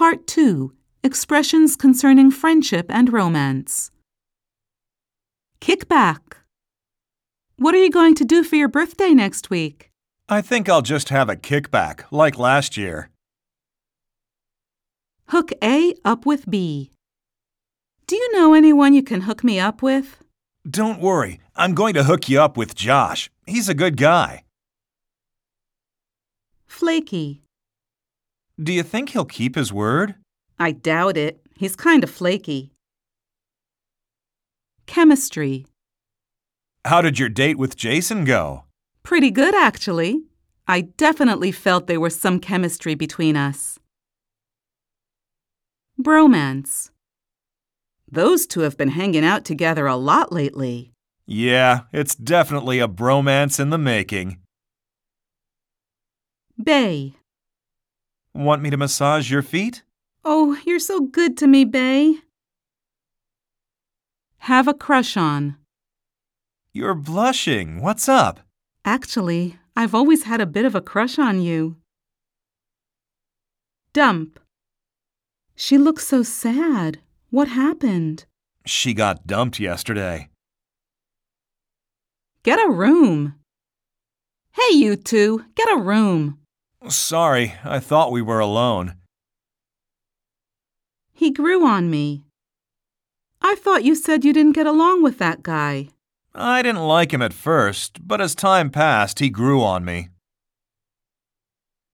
Part 2. Expressions concerning friendship and romance. Kick back. What are you going to do for your birthday next week? I think I'll just have a kickback, like last year. Hook A up with B. Do you know anyone you can hook me up with? Don't worry, I'm going to hook you up with Josh. He's a good guy. Flaky. Do you think he'll keep his word? I doubt it. He's kind of flaky. Chemistry. How did your date with Jason go? Pretty good, actually. I definitely felt there was some chemistry between us. Bromance. Those two have been hanging out together a lot lately. Yeah, it's definitely a bromance in the making. Bae. Want me to massage your feet? Oh, you're so good to me, Bae. Have a crush on. You're blushing. What's up? Actually, I've always had a bit of a crush on you. Dump. She looks so sad. What happened? She got dumped yesterday. Get a room. Hey, you two, get a room. Sorry, I thought we were alone. He grew on me. I thought you said you didn't get along with that guy. I didn't like him at first, but as time passed, he grew on me.